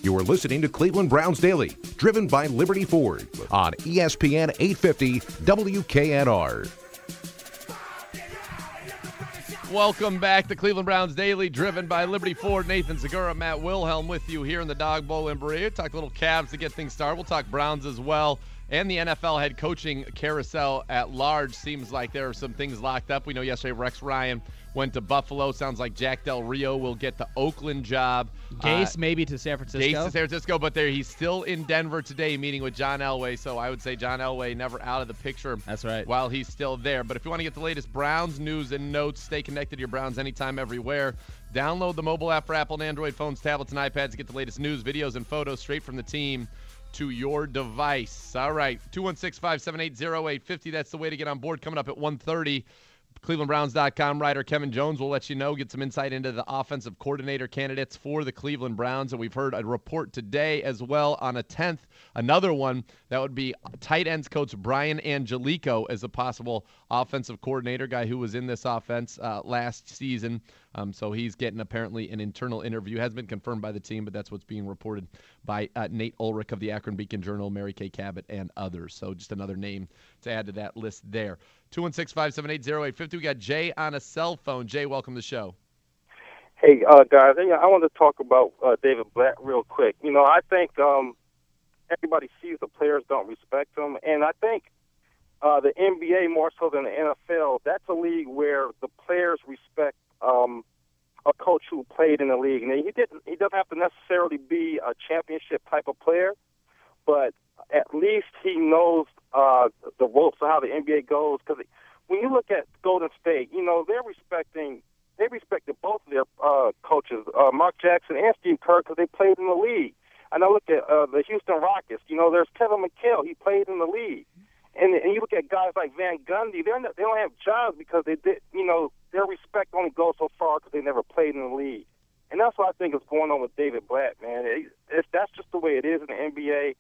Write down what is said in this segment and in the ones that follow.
You are listening to Cleveland Browns Daily, driven by Liberty Ford on ESPN 850 WKNR. Welcome back to Cleveland Browns Daily, driven by Liberty Ford. Nathan Segura, Matt Wilhelm with you here in the Dog Bowl in Berea. Talk a little Cavs to get things started. We'll talk Browns as well. And the NFL head coaching carousel at large. Seems like there are some things locked up. We know yesterday Rex Ryan went to Buffalo. Sounds like Jack Del Rio will get the Oakland job. Gase maybe to San Francisco. Gase to San Francisco, but he's still in Denver today meeting with John Elway. So I would say John Elway never out of the picture. That's right. While he's still there. But if you want to get the latest Browns news and notes, stay connected to your Browns anytime, everywhere. Download the mobile app for Apple and Android phones, tablets, and iPads to get the latest news, videos, and photos straight from the team to your device. All right, 216-578-0850. That's the way to get on board. Coming up at 1:30, ClevelandBrowns.com writer Kevin Jones will let you know, get some insight into the offensive coordinator candidates for the Cleveland Browns. And we've heard a report today as well on a 10th, another one that would be tight ends coach Brian Angelico as a possible offensive coordinator, guy who was in this offense last season. So he's getting apparently an internal interview. Hasn't been confirmed by the team, but that's what's being reported by Nate Ulrich of the Akron Beacon-Journal, Mary Kay Cabot, and others. So just another name to add to that list there. 216-578-0850. We got Jay on a cell phone. Jay, welcome to the show. Hey, guys, I want to talk about David Blatt real quick. You know, I think everybody sees the players don't respect him, and I think the NBA more so than the NFL, that's a league where the players respect a coach who played in the league. And he doesn't have to necessarily be a championship type of player, but at least he knows the ropes of how the NBA goes. Because when you look at Golden State, you know, they respected both of their coaches, Mark Jackson and Steve Kerr, because they played in the league. And I look at the Houston Rockets. You know, there's Kevin McHale. He played in the league. And you look at guys like Van Gundy. They don't have jobs because they did. You know, their respect only goes so far because they never played in the league. And that's what I think is going on with David Blatt, man. That's just the way it is in the NBA.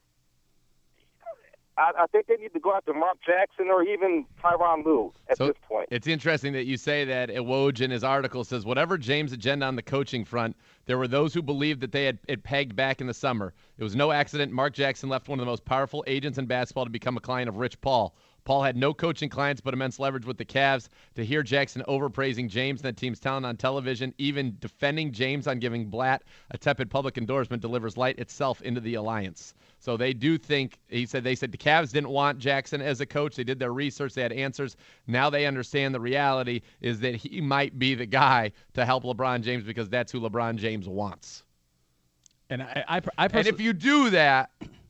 I think they need to go after Mark Jackson or even Tyronn Lue at this point. It's interesting that you say that. Woj in his article says, whatever James' agenda on the coaching front, there were those who believed that they had it pegged back in the summer. It was no accident Mark Jackson left one of the most powerful agents in basketball to become a client of Rich Paul. Paul had no coaching clients but immense leverage with the Cavs. To hear Jackson overpraising James and the team's talent on television, even defending James on giving Blatt a tepid public endorsement, delivers light itself into the alliance. So they do think, they said the Cavs didn't want Jackson as a coach. They did their research. They had answers. Now they understand the reality is that he might be the guy to help LeBron James because that's who LeBron James wants. And and if you do that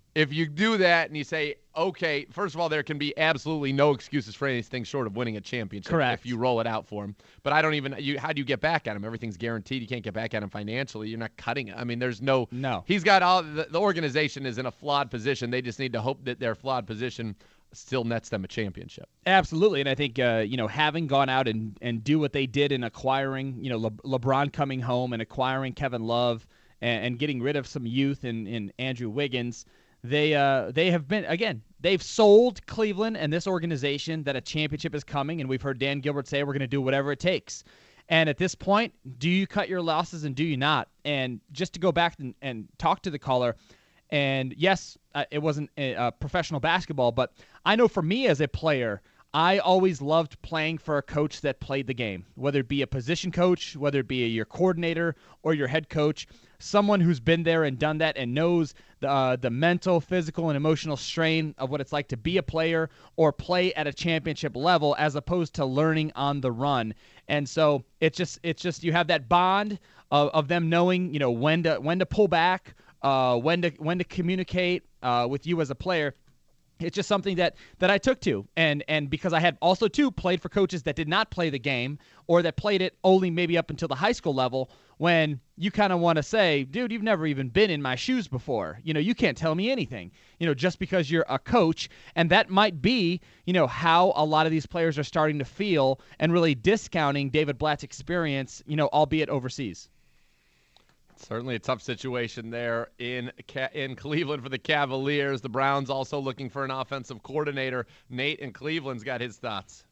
and you say, okay, first of all, there can be absolutely no excuses for anything short of winning a championship. Correct. If you roll it out for him. But I don't even – how do you get back at him? Everything's guaranteed. You can't get back at him financially. You're not cutting – I mean, there's no – No. He's got all – the organization is in a flawed position. They just need to hope that their flawed position still nets them a championship. Absolutely. And I think, having gone out and do what they did in acquiring, LeBron coming home and acquiring Kevin Love and getting rid of some youth in Andrew Wiggins – They have been, again, they've sold Cleveland and this organization that a championship is coming, and we've heard Dan Gilbert say we're going to do whatever it takes. And at this point, do you cut your losses and do you not? And just to go back and talk to the caller, and yes, it wasn't professional basketball, but I know for me as a player, I always loved playing for a coach that played the game, whether it be a position coach, whether it be your coordinator or your head coach, someone who's been there and done that and knows the mental, physical, and emotional strain of what it's like to be a player or play at a championship level as opposed to learning on the run. And so it's just you have that bond of them knowing, when to pull back, when to communicate with you as a player. It's just something that I took to. And because I had also, too, played for coaches that did not play the game or that played it only maybe up until the high school level, when you kind of want to say, dude, you've never even been in my shoes before. You can't tell me anything, just because you're a coach. And that might be, how a lot of these players are starting to feel and really discounting David Blatt's experience, albeit overseas. Certainly a tough situation there in Cleveland for the Cavaliers. The Browns also looking for an offensive coordinator. Nate in Cleveland's got his thoughts.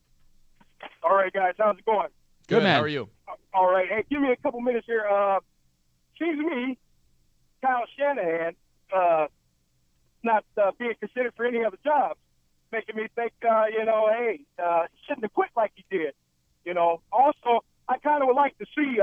All right, guys. How's it going? Good, man. How are you? All right. Hey, give me a couple minutes here. Seems to me Kyle Shanahan not being considered for any other jobs, making me think, hey, he shouldn't have quit like he did. Also, I kind of would like to see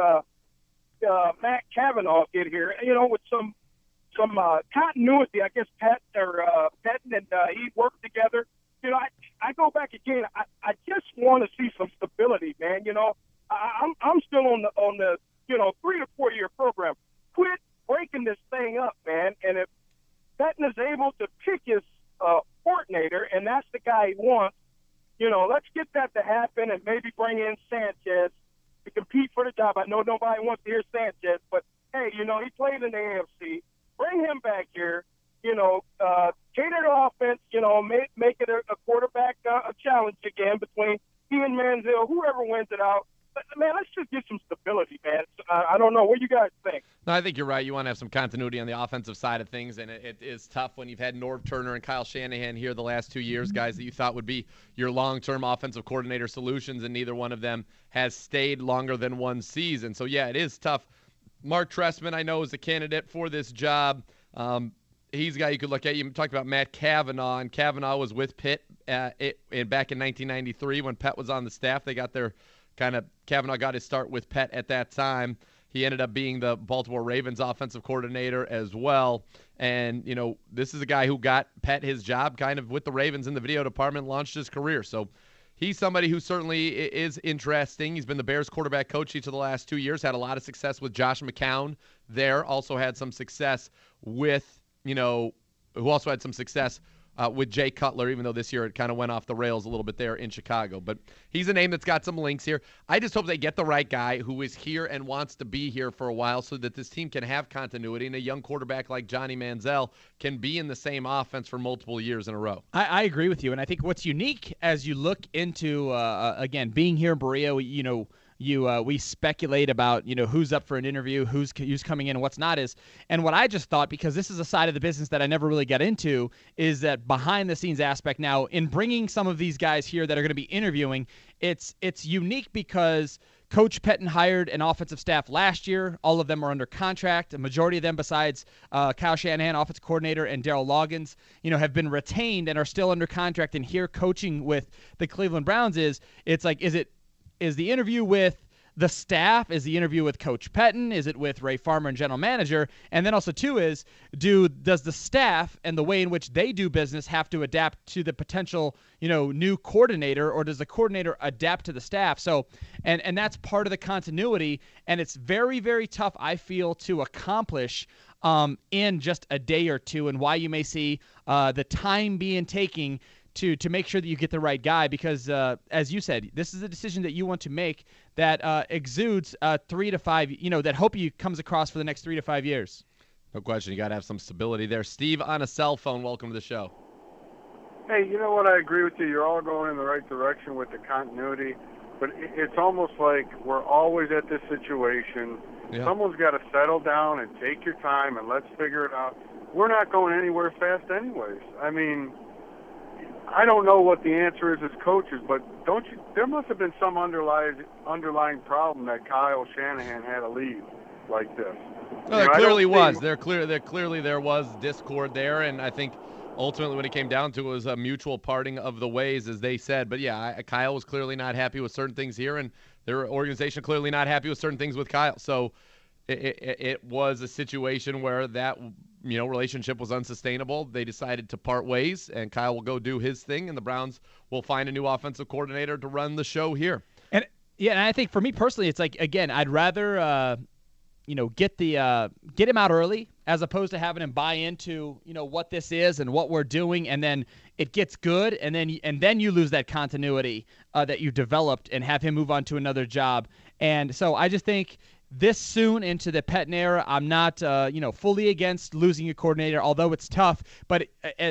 Matt Cavanaugh get here, with some continuity. I guess Patton and he work together. I go back again. I just want to see some stability, man. I'm still on the 3 to 4 year program. Quit breaking this thing up, man. And if Patton is able to pick his coordinator, and that's the guy he wants, let's get that to happen, and maybe bring in Sanchez to compete for the job. I know nobody wants to hear Sanchez, but hey, he played in the AFC. Bring him back here. Cater the offense. Make it a quarterback a challenge again between he and Manziel. Whoever wins it out. But, man, let's just get some stability, man. I don't know. What do you guys think? No, I think you're right. You want to have some continuity on the offensive side of things, and it is tough when you've had Norv Turner and Kyle Shanahan here the last 2 years, guys that you thought would be your long-term offensive coordinator solutions, and neither one of them has stayed longer than one season. So, yeah, it is tough. Mark Trestman, I know, is a candidate for this job. He's a guy you could look at. You talked about Matt Cavanaugh, and Cavanaugh was with Pitt back in 1993 when Pitt was on the staff. They got their Cavanaugh got his start with Pitt at that time. He ended up being the Baltimore Ravens offensive coordinator as well. And, this is a guy who got Pitt his job kind of with the Ravens in the video department, launched his career. So he's somebody who certainly is interesting. He's been the Bears quarterback coach each of the last 2 years, had a lot of success with Josh McCown there, also had some success with, who also had some success with Jay Cutler, even though this year it kind of went off the rails a little bit there in Chicago. But he's a name that's got some links here. I just hope they get the right guy who is here and wants to be here for a while so that this team can have continuity, and a young quarterback like Johnny Manziel can be in the same offense for multiple years in a row. I agree with you, and I think what's unique as you look into, again, being here in Berea, we speculate about who's up for an interview, who's coming in, and what's not is. And what I just thought, because this is a side of the business that I never really got into, is that behind the scenes aspect. Now, in bringing some of these guys here that are going to be interviewing, it's unique because Coach Pettine hired an offensive staff last year. All of them are under contract. A majority of them, besides Kyle Shanahan, offensive coordinator, and Daryl Loggins, have been retained and are still under contract. And here, coaching with the Cleveland Browns is the interview with the staff? Is the interview with Coach Pettine? Is it with Ray Farmer and general manager? And then also, too, is does the staff and the way in which they do business have to adapt to the potential, new coordinator, or does the coordinator adapt to the staff? So, and that's part of the continuity, and it's very, very tough, I feel, to accomplish in just a day or two, and why you may see the time being taking to make sure that you get the right guy, because as you said, this is a decision that you want to make that exudes 3 to 5, that hope you comes across for the next 3 to 5 years. No question. You got to have some stability there. Steve on a cell phone. Welcome to the show. Hey, you know what? I agree with you. You're all going in the right direction with the continuity, but it's almost like we're always at this situation. Yeah. Someone's got to settle down and take your time and let's figure it out. We're not going anywhere fast anyways. I mean, I don't know what the answer is as coaches, but there must have been some underlying problem that Kyle Shanahan had to leave like this. Well, there clearly was. Clearly there was discord there, and I think ultimately when it came down to it was a mutual parting of the ways, as they said. But yeah, Kyle was clearly not happy with certain things here, and their organization clearly not happy with certain things with Kyle. So it was a situation where that relationship was unsustainable. They decided to part ways, and Kyle will go do his thing, and the Browns will find a new offensive coordinator to run the show here. And yeah, and I think for me personally, it's like, again, I'd rather get him out early as opposed to having him buy into what this is and what we're doing, and then it gets good, and then you lose that continuity that you developed and have him move on to another job. And so I just think this soon into the Pettine era, I'm not fully against losing a coordinator, although it's tough. But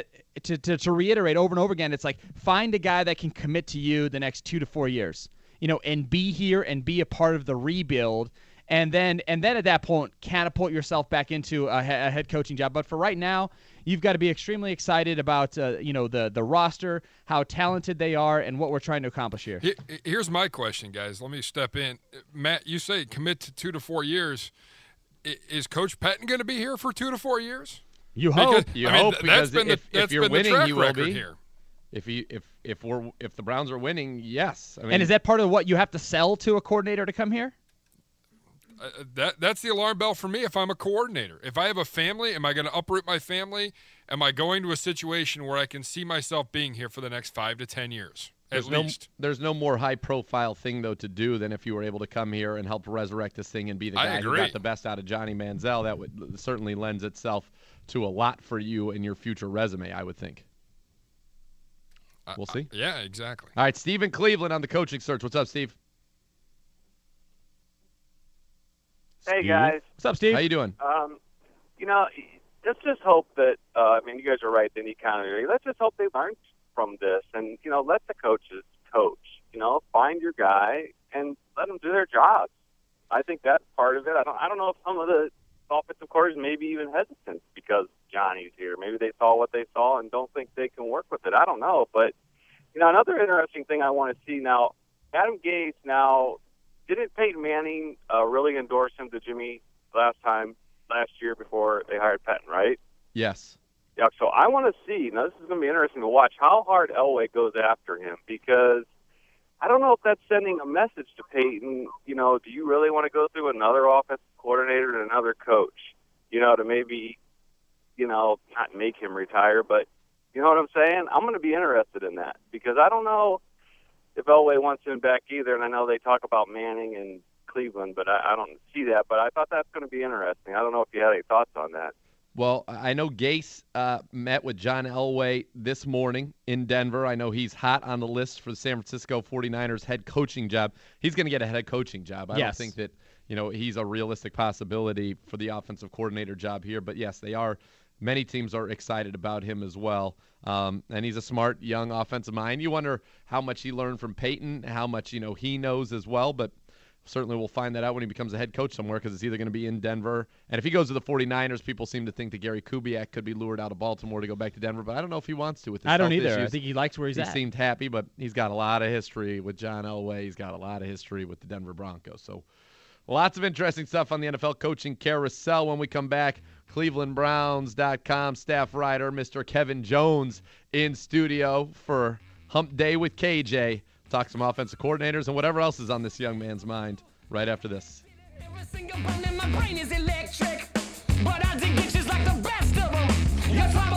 to reiterate over and over again, it's like, find a guy that can commit to you the next 2 to 4 years, and be here and be a part of the rebuild. And then at that point, catapult yourself back into a head coaching job. But for right now, you've got to be extremely excited about the roster, how talented they are, and what we're trying to accomplish here. Here's my question, guys. Let me step in. Matt, you say commit to 2 to 4 years. is Coach Pettine going to be here for 2 to 4 years? You hope. Because if you're winning, he will be here. If the Browns are winning, yes. I mean, and is that part of what you have to sell to a coordinator to come here? That's the alarm bell for me if I'm a coordinator. If I have a family, am I going to uproot my family? Am I going to a situation where I can see myself being here for the next 5 to 10 years? There's no more high-profile thing, though, to do than if you were able to come here and help resurrect this thing and be the guy who got the best out of Johnny Manziel. That would certainly lends itself to a lot for you in your future resume, I would think. We'll see. Yeah, exactly. All right, Steve in Cleveland on the coaching search. What's up, Steve? Hey, guys. What's up, Steve? How you doing? Let's just hope that, you guys are right, the economy. Let's just hope they learn from this and, let the coaches coach. Find your guy and let them do their jobs. I think that's part of it. I don't know if some of the offensive coordinators may be even hesitant because Johnny's here. Maybe they saw what they saw and don't think they can work with it. I don't know. But, another interesting thing I want to see now, Adam Gase now, didn't Peyton Manning really endorse him to Jimmy last year before they hired Pettine, right? Yes. Yeah, so I want to see, now this is going to be interesting to watch, how hard Elway goes after him because I don't know if that's sending a message to Peyton, do you really want to go through another offensive coordinator and another coach, to maybe, not make him retire, but you know what I'm saying? I'm going to be interested in that because I don't know if Elway wants him back either, and I know they talk about Manning and Cleveland, but I don't see that. But I thought that's going to be interesting. I don't know if you had any thoughts on that. Well, I know Gase met with John Elway this morning in Denver. I know he's hot on the list for the San Francisco 49ers head coaching job. He's going to get a head coaching job. I don't think that he's a realistic possibility for the offensive coordinator job here. But, yes, they are. Many teams are excited about him as well. And he's a smart, young offensive mind. You wonder how much he learned from Peyton, how much, he knows as well. But certainly we'll find that out when he becomes a head coach somewhere because it's either going to be in Denver. And if he goes to the 49ers, people seem to think that Gary Kubiak could be lured out of Baltimore to go back to Denver. But I don't know if he wants to with his I don't either. issues. I think he likes where he's at. He seemed happy, but he's got a lot of history with John Elway. He's got a lot of history with the Denver Broncos. So lots of interesting stuff on the NFL coaching carousel when we come back. ClevelandBrowns.com staff writer, Mr. Kevin Jones, in studio for Hump Day with KJ. Talk some offensive coordinators and whatever else is on this young man's mind right after this. Every single bone in my brain is electric, but I dig bitches like the best of them. Yes,